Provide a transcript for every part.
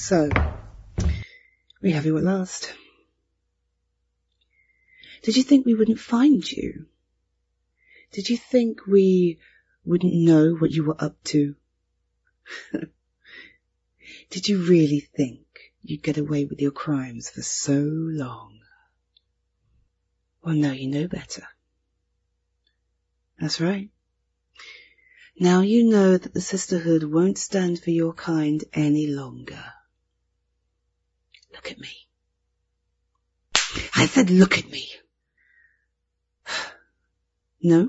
So, we have you at last. Did you think we wouldn't find you? Did you think we wouldn't know what you were up to? Did you really think you'd get away with your crimes for so long? Well, now you know better. That's right. Now you know that the Sisterhood won't stand for your kind any longer. Look at me. I said look at me. No?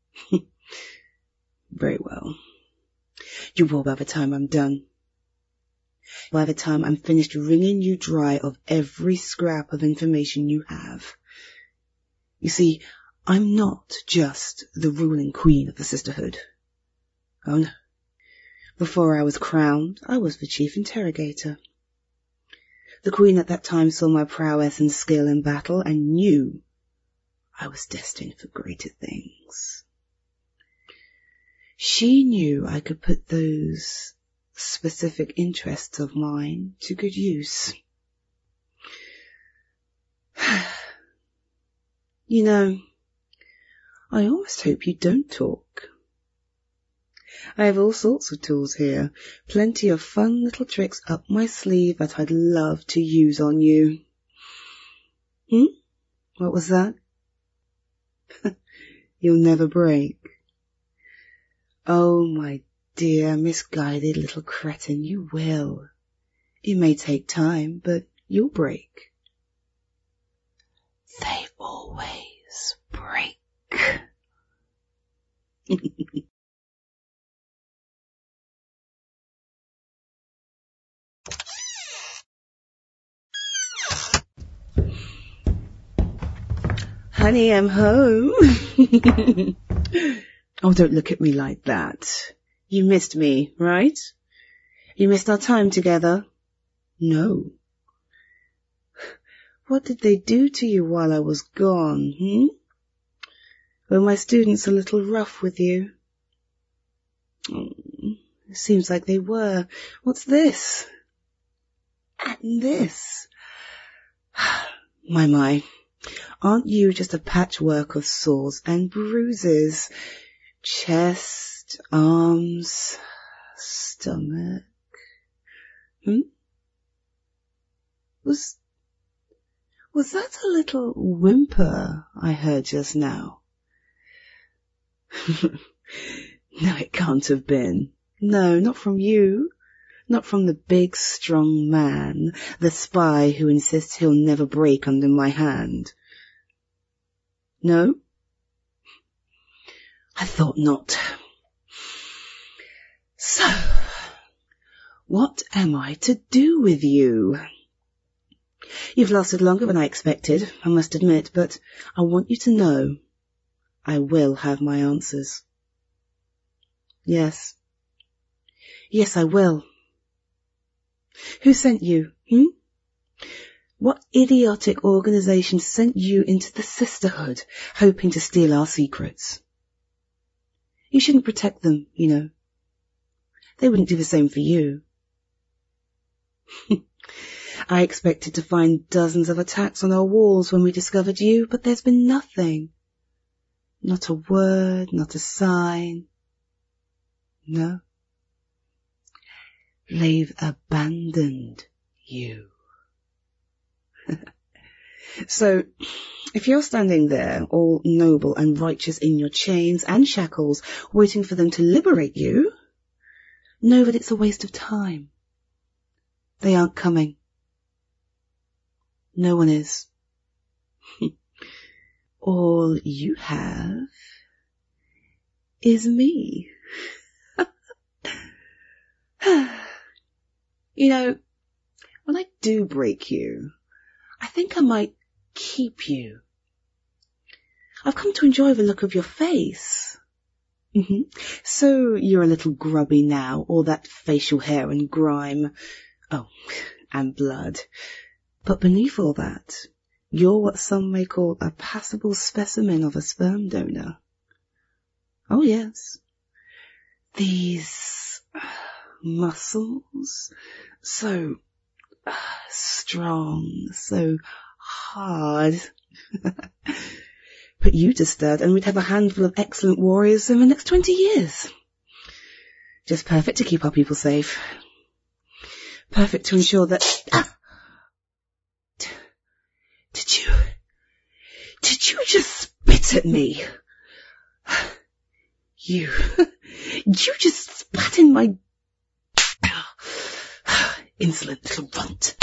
Very well. You will by the time I'm done. By the time I'm finished wringing you dry of every scrap of information you have. You see, I'm not just the ruling queen of the Sisterhood. Oh no. Before I was crowned, I was the chief interrogator. The queen at that time saw my prowess and skill in battle and knew I was destined for greater things. She knew I could put those specific interests of mine to good use. You know, I almost hope you don't talk. I have all sorts of tools here, plenty of fun little tricks up my sleeve that I'd love to use on you. What was that? You'll never break. Oh, my dear misguided little cretin, you will. It may take time, but you'll break. They always break. Honey, I'm home. Oh, don't look at me like that. You missed me, right? You missed our time together? No. What did they do to you while I was gone, Were my students a little rough with you? It seems like they were. What's this? And this? My. Aren't you just a patchwork of sores and bruises? Chest, arms, stomach. Was that a little whimper I heard just now? No, it can't have been. No, not from you. Not from the big, strong man, the spy who insists he'll never break under my hand. No? I thought not. So, what am I to do with you? You've lasted longer than I expected, I must admit, but I want you to know I will have my answers. Yes. Yes, I will. Who sent you, What idiotic organization sent you into the Sisterhood, hoping to steal our secrets? You shouldn't protect them, you know. They wouldn't do the same for you. I expected to find dozens of attacks on our walls when we discovered you, but there's been nothing. Not a word, not a sign. No. They've abandoned you. So, if you're standing there, all noble and righteous in your chains and shackles, waiting for them to liberate you, know that it's a waste of time. They aren't coming. No one is. All you have is me. You know, when I do break you, I think I might keep you. I've come to enjoy the look of your face. So you're a little grubby now, all that facial hair and grime. Oh, and blood. But beneath all that, you're what some may call a passable specimen of a sperm donor. Oh yes. These muscles, so strong, so hard. Put you to stud and we'd have a handful of excellent warriors in the next 20 years. Just perfect to keep our people safe. Perfect to ensure that... Did you just spit at me? You just spat in my... Insolent little runt.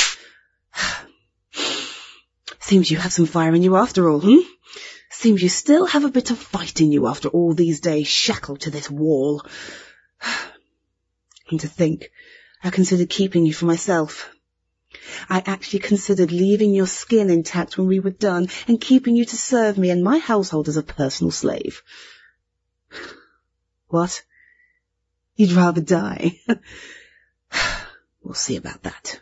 Seems you have some fire in you after all, Seems you still have a bit of fight in you after all these days shackled to this wall. And to think, I considered keeping you for myself. I actually considered leaving your skin intact when we were done and keeping you to serve me and my household as a personal slave. What? You'd rather die? We'll see about that.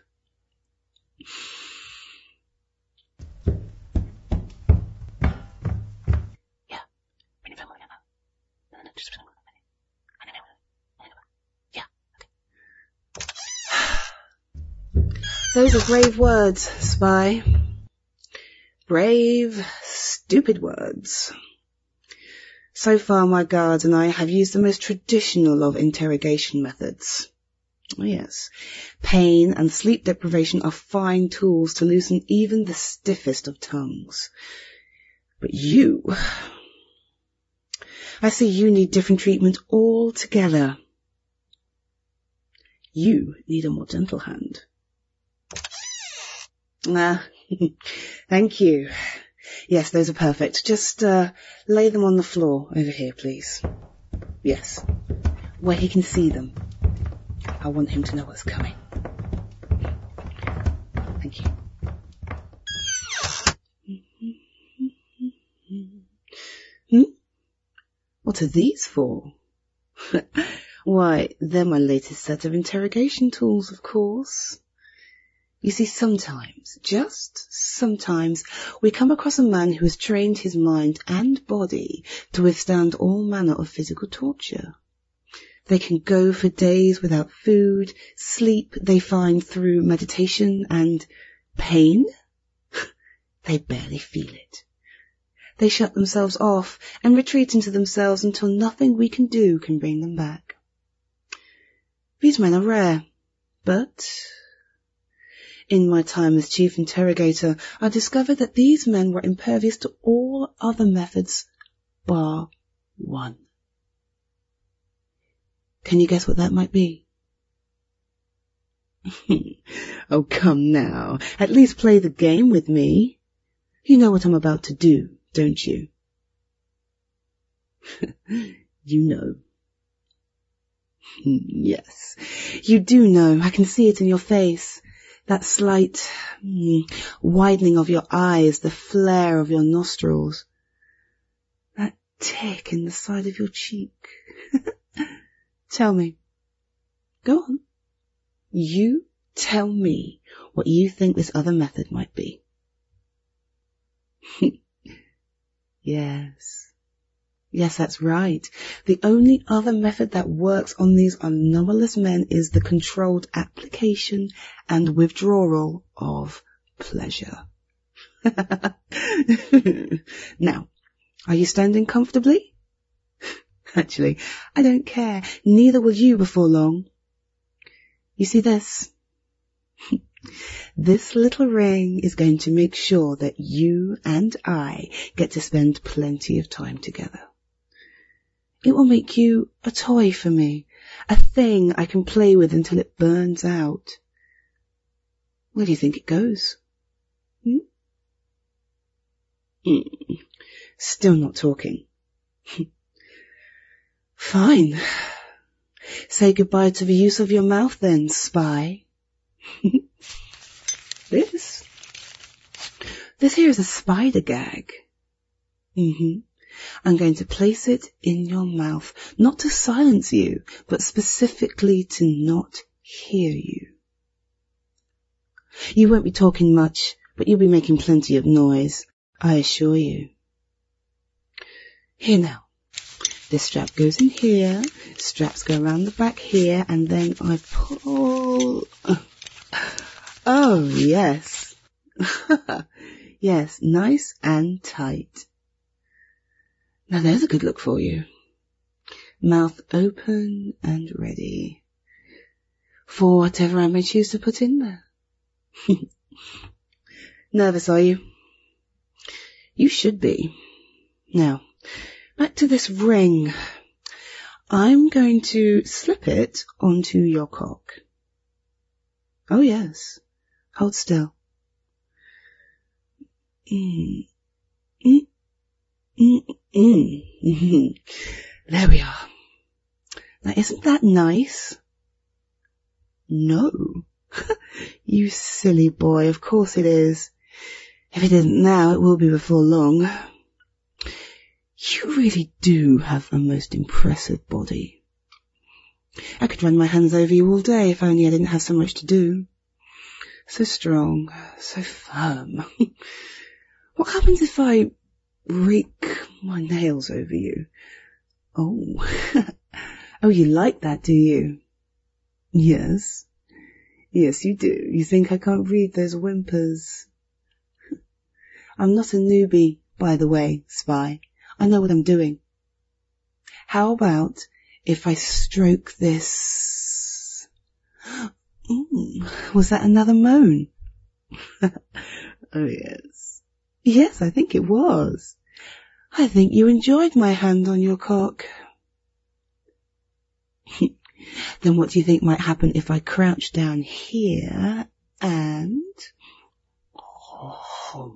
Those are brave words, Spy. Brave, stupid words. So far, my guards and I have used the most traditional of interrogation methods. Oh, yes. Pain and sleep deprivation are fine tools to loosen even the stiffest of tongues. But you... I see you need different treatment altogether. You need a more gentle hand. Thank you. Yes, those are perfect. Just lay them on the floor over here, please. Yes, where he can see them. I want him to know what's coming. Thank you. What are these for? Why, they're my latest set of interrogation tools, of course. You see, sometimes, just sometimes, we come across a man who has trained his mind and body to withstand all manner of physical torture. They can go for days without food, sleep they find through meditation, and pain? They barely feel it. They shut themselves off and retreat into themselves until nothing we can do can bring them back. These men are rare, but... in my time as chief interrogator, I discovered that these men were impervious to all other methods, bar one. Can you guess what that might be? Oh, come now. At least play the game with me. You know what I'm about to do, don't you? You know. Yes, you do know. I can see it in your face. That slight widening of your eyes, the flare of your nostrils. That tick in the side of your cheek. Tell me. Go on. You tell me what you think this other method might be. Yes. Yes, that's right. The only other method that works on these anomalous men is the controlled application and withdrawal of pleasure. Now, are you standing comfortably? Actually, I don't care. Neither will you before long. You see this? This little ring is going to make sure that you and I get to spend plenty of time together. It will make you a toy for me, a thing I can play with until it burns out. Where do you think it goes? Still not talking. Fine. Say goodbye to the use of your mouth then, Spy. This here is a spider gag. I'm going to place it in your mouth, not to silence you, but specifically to not hear you. You won't be talking much, but you'll be making plenty of noise, I assure you. Here now. This strap goes in here, straps go around the back here, and then I pull... Oh, yes. Yes, nice and tight. Now there's a good look for you. Mouth open and ready for whatever I may choose to put in there. Nervous, are you? You should be. Now, back to this ring. I'm going to slip it onto your cock. Oh yes, hold still. There we are. Now isn't that nice? No. You silly boy, of course it is. If it isn't now, it will be before long. You really do have a most impressive body. I could run my hands over you all day if only I didn't have so much to do. So strong, so firm. What happens if I rake my nails over you? Oh, oh, you like that, do you? Yes. Yes, you do. You think I can't read those whimpers? I'm not a newbie, by the way, Spy. I know what I'm doing. How about if I stroke this? Was that another moan? Oh, yes. Yes, I think it was. I think you enjoyed my hand on your cock. Then what do you think might happen if I crouch down here and... Oh.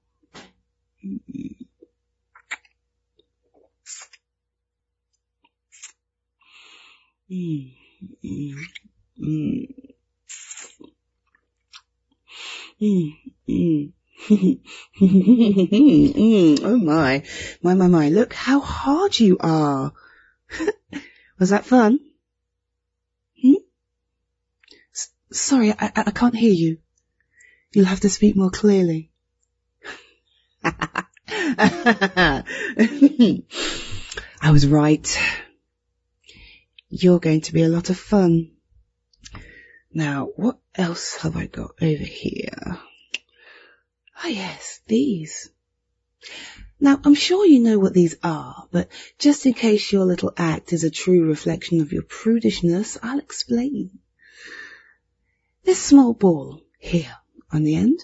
Oh my, look how hard you are. Was that fun? Sorry, I can't hear you. You'll have to speak more clearly. I was right. You're going to be a lot of fun. Now, what else have I got over here? Ah, yes, these. Now, I'm sure you know what these are, but just in case your little act is a true reflection of your prudishness, I'll explain. This small ball here on the end,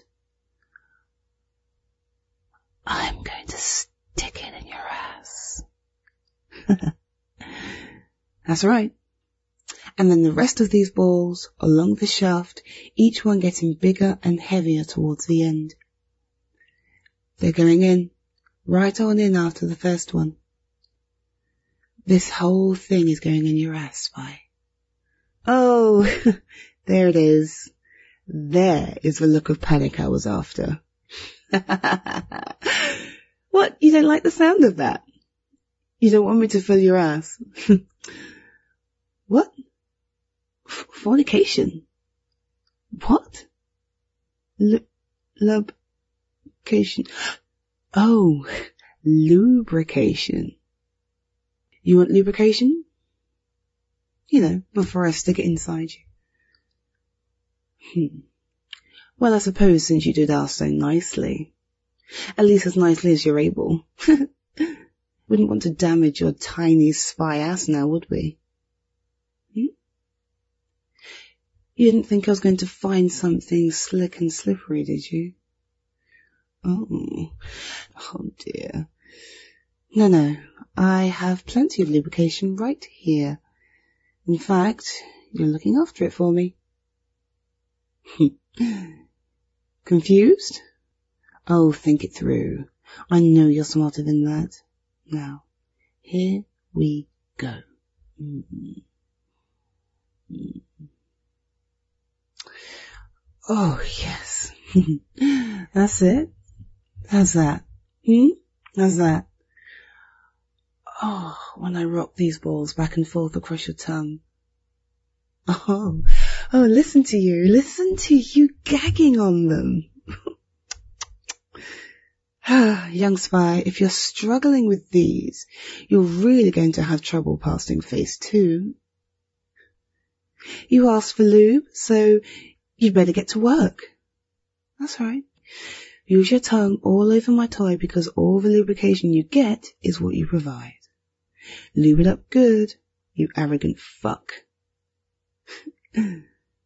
I'm going to stick it in your ass. That's right. And then the rest of these balls along the shaft, each one getting bigger and heavier towards the end. They're going in, right on in after the first one. This whole thing is going in your ass, Spy. Oh, there it is. There is the look of panic I was after. What? You don't like the sound of that? You don't want me to fill your ass? What? Fornication? What? Lubrication. Oh, lubrication. You want lubrication? You know, before I stick it inside you. Well, I suppose since you did ask so nicely, at least as nicely as you're able, wouldn't want to damage your tiny spy ass now, would we? You didn't think I was going to find something slick and slippery, did you? Oh dear. No, I have plenty of lubrication right here. In fact, you're looking after it for me. Confused? Oh, think it through. I know you're smarter than that. Now, here we go. Oh, yes. That's it. How's that? How's that? Oh, when I rock these balls back and forth across your tongue. Oh, listen to you gagging on them. Young Spy, if you're struggling with these, you're really going to have trouble passing phase 2. You asked for lube, so You'd better get to work. That's right. Use your tongue all over my toy because all the lubrication you get is what you provide. Lube it up good, you arrogant fuck. Look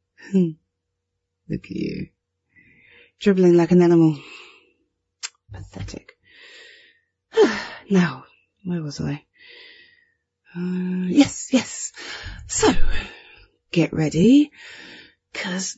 at you. Dribbling like an animal. Pathetic. Now, where was I? Yes. So, get ready, 'cause...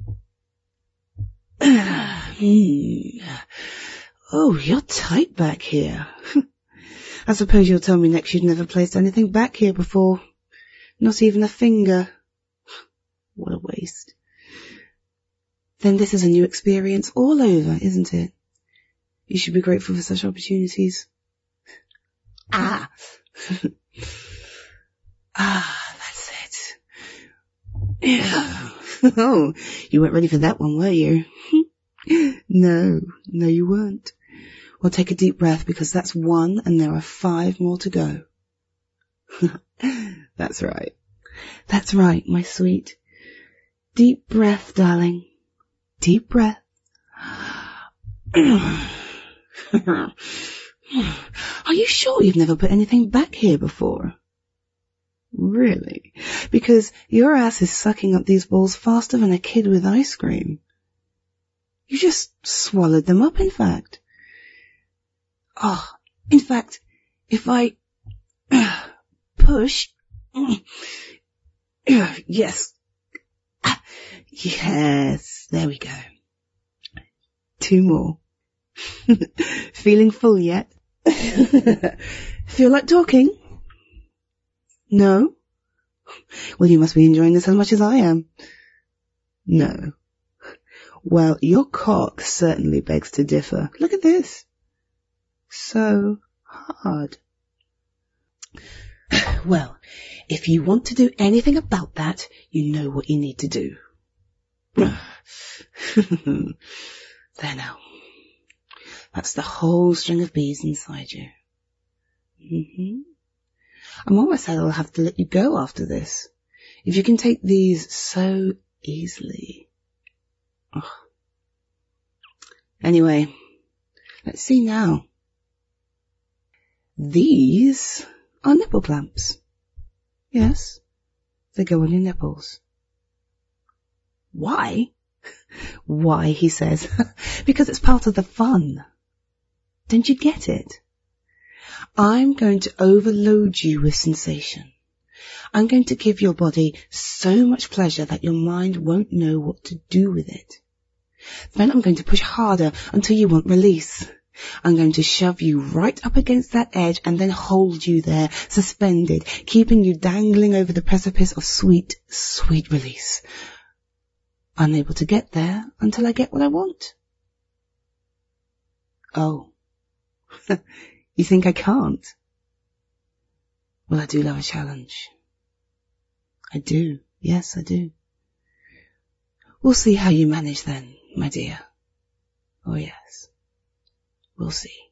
Oh, you're tight back here. I suppose you'll tell me next you'd never placed anything back here before. Not even a finger. What a waste. Then this is a new experience all over, isn't it? You should be grateful for such opportunities. That's it. Yeah. Oh, you weren't ready for that one, were you? No, you weren't. Well, take a deep breath because that's 1 and there are 5 more to go. That's right. That's right, my sweet. Deep breath, darling. Deep breath. Are you sure you've never put anything back here before? Really? Because your ass is sucking up these balls faster than a kid with ice cream. You just swallowed them up, in fact. Oh, in fact, if I push... Yes. Yes, there we go. 2 more. Feeling full yet? Feel like talking? No? Well, you must be enjoying this as much as I am. No. Well, your cock certainly begs to differ. Look at this. So hard. Well, if you want to do anything about that, you know what you need to do. There now. That's the whole string of bees inside you. I'm almost sad I'll have to let you go after this. If you can take these so easily. Oh. Anyway, let's see now. These are nipple clamps. Yes, they go on your nipples. Why? Why, he says. Because it's part of the fun. Don't you get it? I'm going to overload you with sensation. I'm going to give your body so much pleasure that your mind won't know what to do with it. Then I'm going to push harder until you won't release. I'm going to shove you right up against that edge and then hold you there, suspended, keeping you dangling over the precipice of sweet, sweet release. Unable to get there until I get what I want. Oh. You think I can't? Well, I do love a challenge. I do. Yes, I do. We'll see how you manage then, my dear. Oh, yes. We'll see.